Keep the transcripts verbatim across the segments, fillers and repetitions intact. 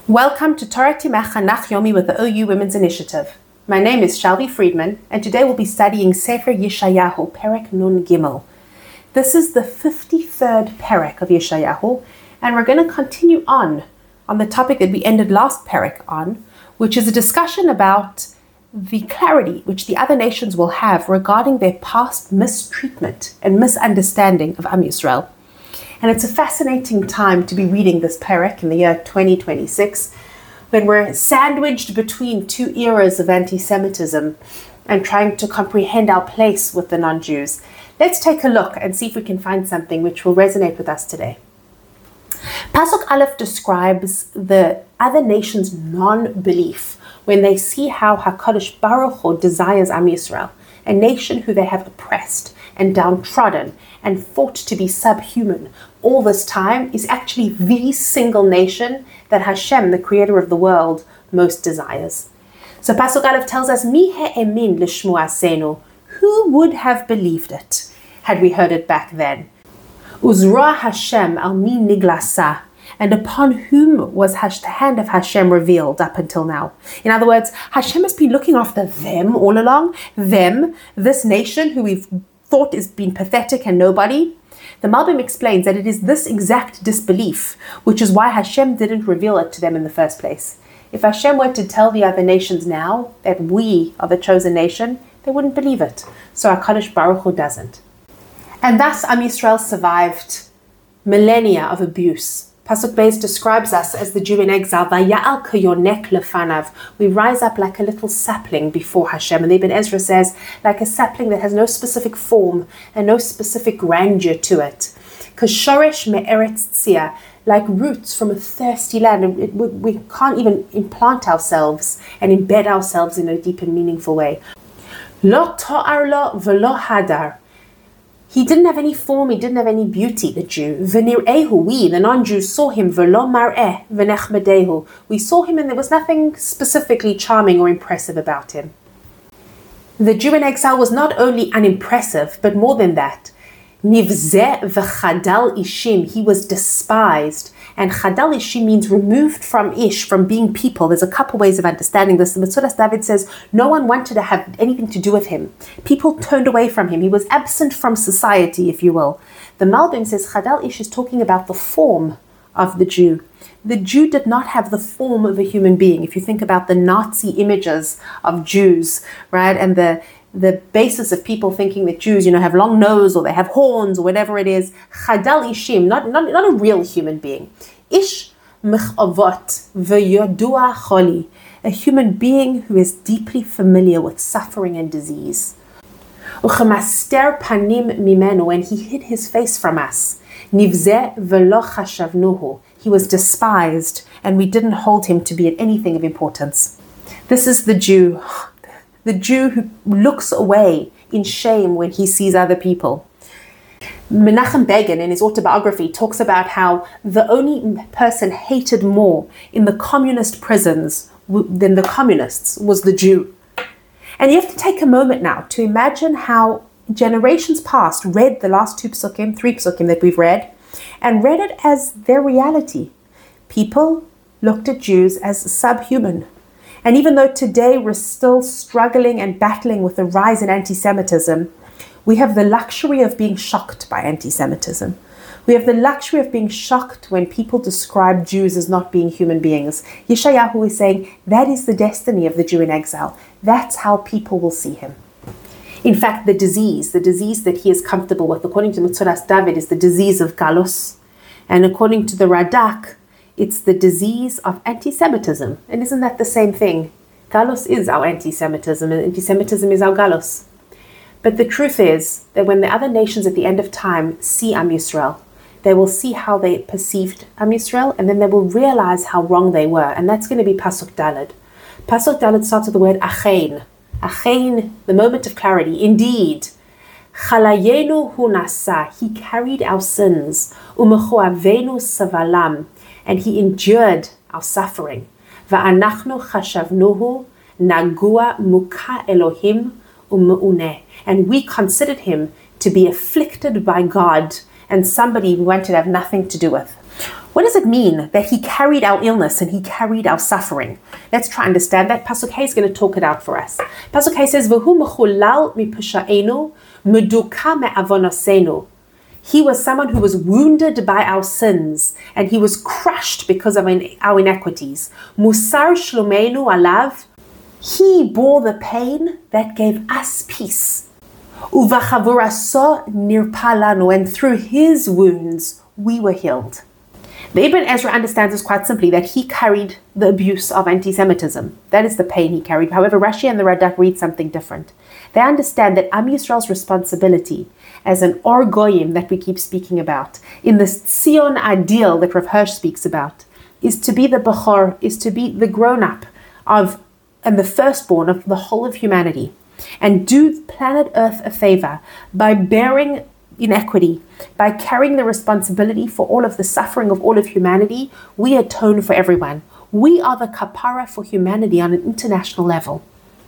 Welcome to Torah Timach Chanach Yomi with the O U Women's Initiative. My name is Shelby Friedman, and today we'll be studying Sefer Yeshayahu, Perek Nun Gimel. This is the fifty-third Perek of Yeshayahu, and we're going to continue on on the topic that we ended last Perek on, which is a discussion about the clarity which the other nations will have regarding their past mistreatment and misunderstanding of Am Yisrael. And it's a fascinating time to be reading this Perek in the year twenty twenty-six, when we're sandwiched between two eras of anti-Semitism and trying to comprehend our place with the non-Jews. Let's take a look and see if we can find something which will resonate with us today. Pasuk Aleph describes the other nations' non-belief when they see how HaKadosh Baruch Hu desires Am Yisrael, a nation who they have oppressed and downtrodden and fought to be subhuman all this time, is actually the single nation that Hashem, the creator of the world, most desires. So Pasuk Aleph tells us, Mi he'emin l'shmu'asenu, who would have believed it had we heard it back then? Uzra Hashem al mi niglasa, and upon whom was the hand of Hashem revealed up until now? In other words, Hashem has been looking after them all along, them, this nation who we've thought has been pathetic and nobody. The Malbim explains that it is this exact disbelief which is why Hashem didn't reveal it to them in the first place. If Hashem were to tell the other nations now that we are the chosen nation, they wouldn't believe it. So HaKadosh Baruch Hu doesn't. And thus Am Yisrael survived millennia of abuse. Pasuk Beis describes us as the Jew in exile. Vaya'al kayonek lefanav. We rise up like a little sapling before Hashem. And Ibn Ezra says, like a sapling that has no specific form and no specific grandeur to it. Kashoresh me'eretz tzia, like roots from a thirsty land. And it, we, we can't even implant ourselves and embed ourselves in a deep and meaningful way. Lo to'ar lo v'lo hadar. He didn't have any form, he didn't have any beauty, the Jew. V'nir'ehu, we, the non-Jews, saw him. V'lo mar'eh v'nechmedehu. We saw him and there was nothing specifically charming or impressive about him. The Jew in exile was not only unimpressive, but more than that. Nivzeh v'chadal ishim, he was despised. And chadal ishim means removed from ish, from being people. There's a couple ways of understanding this. The Metzudas David says no one wanted to have anything to do with him. People turned away from him. He was absent from society, if you will. The Malbim says chadal ish is talking about the form of the Jew. The Jew did not have the form of a human being. If you think about the Nazi images of Jews, right, and the the basis of people thinking that Jews, you know, have long nose or they have horns or whatever it is. Chadal ishim, not, not, not a real human being. Ish mechavot v'yodua choli, a human being who is deeply familiar with suffering and disease. Uchemaster panim mimenu, and he hid his face from us. Nivzeh v'lo chashavnuhu, he was despised and we didn't hold him to be anything of importance. This is the Jew. The Jew who looks away in shame when he sees other people. Menachem Begin, in his autobiography, talks about how the only person hated more in the communist prisons than the communists was the Jew. And you have to take a moment now to imagine how generations past read the last two psukim, three psukim that we've read, and read it as their reality. People looked at Jews as subhuman. And even though today we're still struggling and battling with the rise in anti-Semitism, we have the luxury of being shocked by anti-Semitism. We have the luxury of being shocked when people describe Jews as not being human beings. Yeshayahu is saying that is the destiny of the Jew in exile. That's how people will see him. In fact, the disease, the disease that he is comfortable with, according to Metzudas David, is the disease of Galus. And according to the Radak, it's the disease of anti-Semitism. And isn't that the same thing? Galus is our anti-Semitism and anti-Semitism is our Galus. But the truth is that when the other nations at the end of time see Am Yisrael, they will see how they perceived Am Yisrael and then they will realize how wrong they were. And that's going to be Pasuk Daled. Pasuk Daled starts with the word Achein. Achein, the moment of clarity. Indeed, Chalayenu hu nasa, he carried our sins. Umechuavenu savalam, and he endured our suffering. Va'anachnu chashavnuhu nagua muka Elohim u'me'uneh. And we considered him to be afflicted by God and somebody we wanted to have nothing to do with. What does it mean that he carried our illness and he carried our suffering? Let's try and understand that. Pasuk Hay is going to talk it out for us. Pasuk Hay says, V'hu mechulal mipesha'enu, meduka me'avonosenu. He was someone who was wounded by our sins, and he was crushed because of our inequities. Musar shlomenu alav. He bore the pain that gave us peace. Uvachavuraso nirpalanu, and through his wounds we were healed. The Ibn Ezra understands this quite simply, that he carried the abuse of anti-Semitism. That is the pain he carried. However, Rashi and the Radak read something different. They understand that Am Yisrael's responsibility as an Or Goyim that we keep speaking about, in the Sion ideal that Rav Hirsch speaks about, is to be the Bechor, is to be the grown-up of, and the firstborn of the whole of humanity, and do planet Earth a favor by bearing inequity, by carrying the responsibility for all of the suffering of all of humanity. We atone for everyone. We are the kapara for humanity on an international level.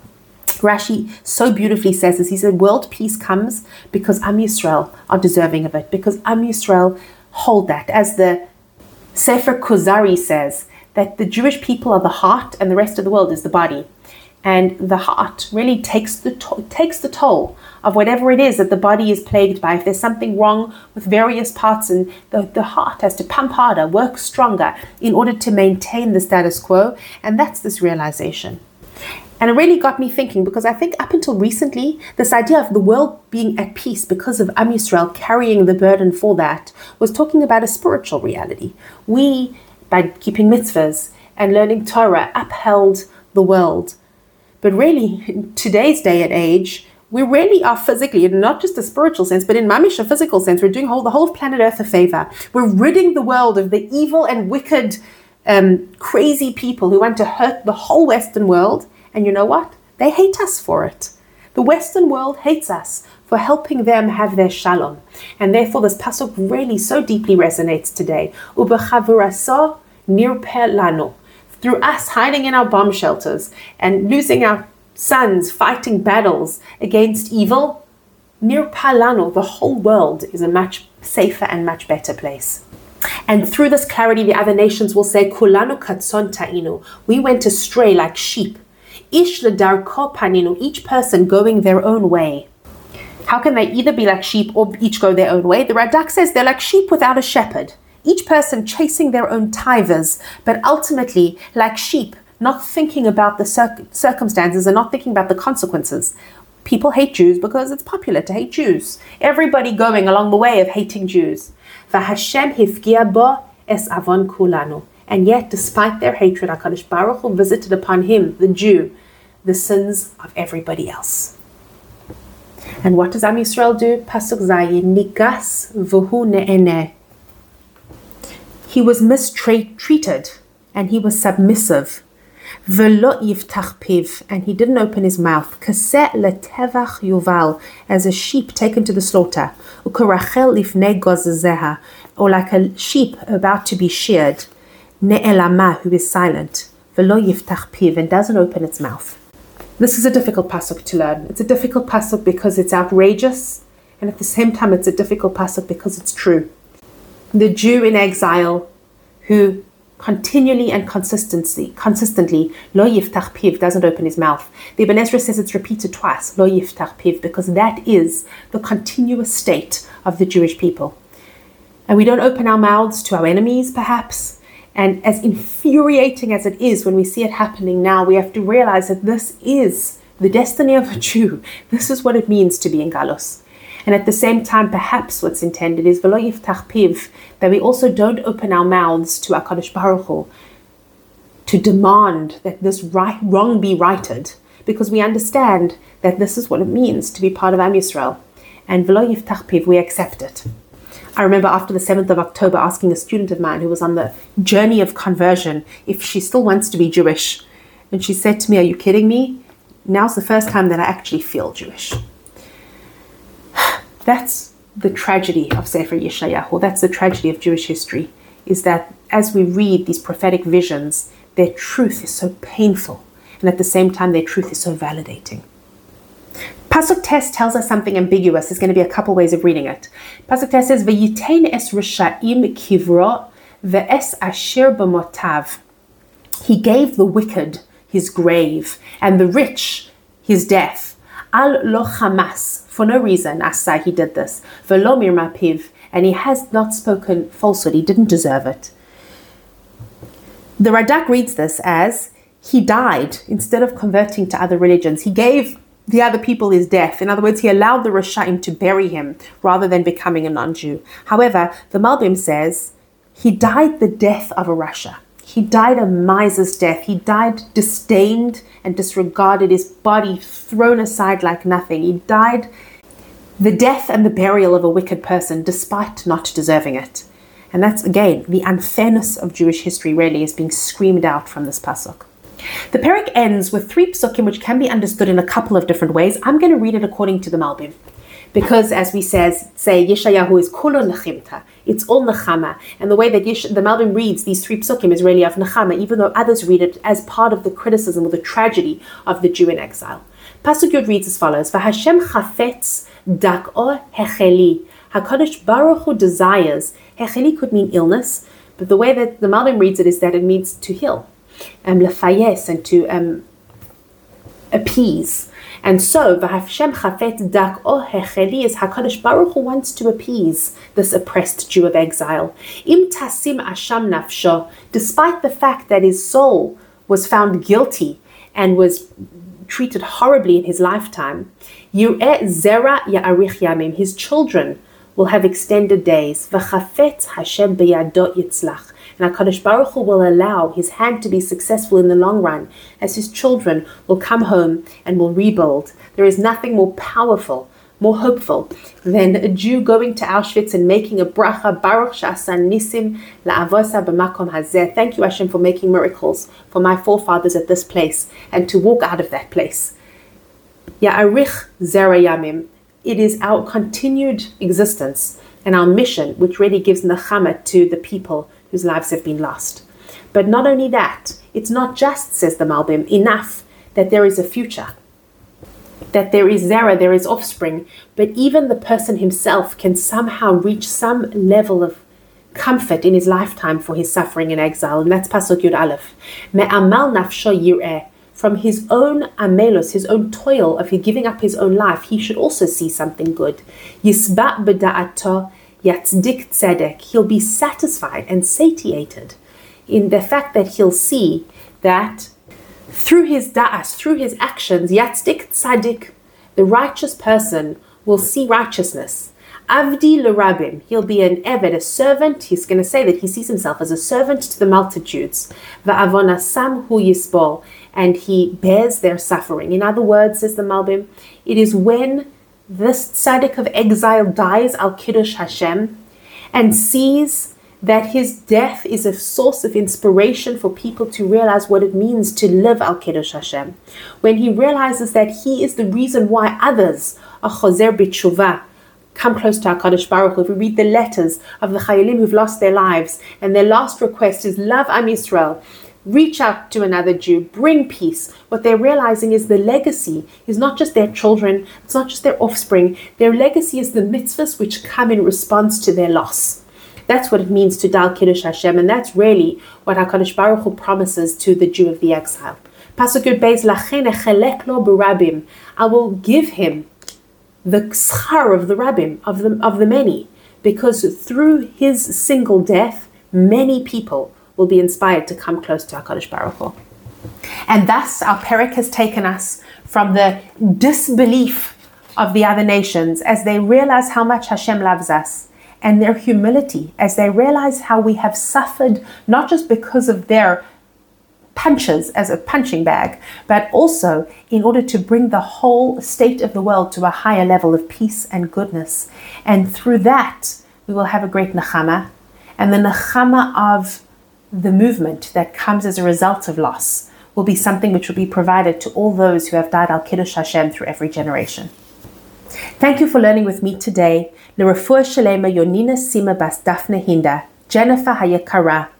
Rashi so beautifully says this. He said, world peace comes because Am Yisrael are deserving of it, because Am Yisrael hold that. As the Sefer Kuzari says, that the Jewish people are the heart and the rest of the world is the body. And the heart really takes the to- takes the toll of whatever it is that the body is plagued by. If there's something wrong with various parts, and the, the heart has to pump harder, work stronger in order to maintain the status quo. And that's this realization. And it really got me thinking, because I think up until recently, this idea of the world being at peace because of Am Yisrael carrying the burden for that was talking about a spiritual reality. We, by keeping mitzvahs and learning Torah, upheld the world. But really, in today's day and age, we really are physically, in not just a spiritual sense, but in mamish a physical sense, we're doing whole, the whole of planet Earth a favor. We're ridding the world of the evil and wicked, um, crazy people who want to hurt the whole Western world. And you know what? They hate us for it. The Western world hates us for helping them have their shalom. And therefore, this pasuk really so deeply resonates today. Ubechavuraso nirpeh lanu. Through us hiding in our bomb shelters and losing our sons fighting battles against evil, nirpeh lanu, the whole world is a much safer and much better place. And through this clarity, the other nations will say, Kulanu katson ta'inu. We went astray like sheep. Ish ledarko paninu. Each person going their own way. How can they either be like sheep or each go their own way? The Radak says they're like sheep without a shepherd. Each person chasing their own tivers, but ultimately like sheep, not thinking about the cir- circumstances and not thinking about the consequences. People hate Jews because it's popular to hate Jews. Everybody going along the way of hating Jews. V'Hashem hifgia bo es avon kulanu. And yet, despite their hatred, HaKadosh Baruch Hu visited upon him, the Jew, the sins of everybody else. And what does Am Yisrael do? Pasuk Zayin, nigas v'hu ne'eneh. He was mistreated and he was submissive. V'lo yiftach piv, and he didn't open his mouth. Kaseh letevach yuval, as a sheep taken to the slaughter. Ukarachel lifnei gozezeha, or like a sheep about to be sheared. Ne'elama, who is silent. V'lo yiftach piv, and doesn't open its mouth. This is a difficult pasuk to learn. It's a difficult pasuk because it's outrageous, and at the same time it's a difficult pasuk because it's true. The Jew in exile who continually and consistently, consistently, lo yiftach piv, doesn't open his mouth. The Ibn Ezra says it's repeated twice, lo yiftach piv, because that is the continuous state of the Jewish people. And we don't open our mouths to our enemies, perhaps. And as infuriating as it is when we see it happening now, we have to realize that this is the destiny of a Jew. This is what it means to be in Galus. And at the same time, perhaps what's intended is v'lo yiftach piv, that we also don't open our mouths to HaKadosh Baruch Hu to demand that this right, wrong be righted, because we understand that this is what it means to be part of Am Yisrael. And v'lo yiftach piv, we accept it. I remember after the seventh of October asking a student of mine who was on the journey of conversion if she still wants to be Jewish. And she said to me, are you kidding me? Now's the first time that I actually feel Jewish. That's the tragedy of Sefer Yeshayahu. That's the tragedy of Jewish history, is that as we read these prophetic visions, their truth is so painful, and at the same time, their truth is so validating. Pasuk Tes tells us something ambiguous. There's going to be a couple ways of reading it. Pasuk Tes says, "V'yitein es risha'im kivro ve'es asher b'motav. He gave the wicked his grave, and the rich his death. Al lo chamas, for no reason, asa, he did this. Ve'lo mirma piv, and he has not spoken falsehood, he didn't deserve it. The Radak reads this as, he died instead of converting to other religions. He gave the other people his death. In other words, he allowed the Rashaim to bury him rather than becoming a non-Jew. However, the Malbim says he died the death of a Rasha. He died a miser's death. He died disdained and disregarded, his body thrown aside like nothing. He died the death and the burial of a wicked person despite not deserving it. And that's, again, the unfairness of Jewish history really is being screamed out from this pasuk. The Perek ends with three psukim which can be understood in a couple of different ways. I'm going to read it according to the Malbim. Because, as we says, say, Yeshayahu is kulo nechimta. It's all nechama. And the way that Yesh- the Malbim reads these three psukim is really of nechama, even though others read it as part of the criticism or the tragedy of the Jew in exile. Pasuk Yud reads as follows, V'Hashem chafetz dak'o hecheli. HaKadosh Baruch Hu desires. Hecheli could mean illness, but the way that the Malbim reads it is that it means to heal, um, lefayes, and to um, appease. And so, V'Hashem chafetz dak'o hecheli is HaKadosh Baruch Hu wants to appease this oppressed Jew of exile. Im tasim asham nafsho, despite the fact that his soul was found guilty and was treated horribly in his lifetime, Yireh zera ya'arich yamim, his children will have extended days. V'chafetz Hashem b'yado yitzlach, and HaKadosh Baruch Hu will allow his hand to be successful in the long run, as his children will come home and will rebuild. There is nothing more powerful, more hopeful than a Jew going to Auschwitz and making a bracha, Baruch she'asan nisim la'avosa b'makom hazeh. Thank you, Hashem, for making miracles for my forefathers at this place, and to walk out of that place. Ya'arich zera yamim. It is our continued existence and our mission which really gives nechama to the people whose lives have been lost. But not only that, it's not just, says the Malbim, enough that there is a future, that there is zera, there is offspring, but even the person himself can somehow reach some level of comfort in his lifetime for his suffering in exile. And that's Pasuk Yud Aleph. Me'amal nafsho yireh. From his own amelos, his own toil of giving up his own life, he should also see something good. Yisba' b'da'ato yatzdik tzedek. He'll be satisfied and satiated in the fact that he'll see that through his da'as, through his actions, yatzdik tzadik, the righteous person will see righteousness. Avdi l'rabim, he'll be an eved, a servant. He's going to say that he sees himself as a servant to the multitudes. Va'avonasam hu yisbol, and he bears their suffering. In other words, says the Malbim, it is when this tzaddik of exile dies al kiddush Hashem and sees that his death is a source of inspiration for people to realize what it means to live al kiddush Hashem. When he realizes that he is the reason why others are chozer b'tshuva, come close to HaKadosh Baruch Hu. If we read the letters of the Chayalim who've lost their lives, and their last request is love Am Yisrael, reach out to another Jew, bring peace. What they're realizing is the legacy is not just their children, it's not just their offspring. Their legacy is the mitzvahs which come in response to their loss. That's what it means to Dal Kiddush Hashem, and that's really what HaKadosh Baruch Hu promises to the Jew of the exile. Pasuk Yud Beis, Lachen echelek lo b'rabim. I will give him the schar of the rabbim, of the, of the many, because through his single death, many people will be inspired to come close to HaKadosh Baruch Hu. And thus, our Perek has taken us from the disbelief of the other nations as they realize how much Hashem loves us, and their humility as they realize how we have suffered, not just because of their punches as a punching bag, but also in order to bring the whole state of the world to a higher level of peace and goodness. And through that, we will have a great nechama, and the nechama of the movement that comes as a result of loss will be something which will be provided to all those who have died al Kiddush Hashem through every generation. Thank you for learning with me today. L'refuah shalema Yonina Sima bas Daphne Hinda, Jennifer Hayekara,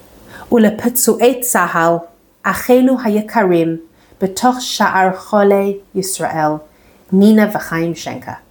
ulepetzu'ei Tzahal, Achenu Hayekarim, betoch Sha'ar Chole Yisrael, Nina v'Chaim Shenka.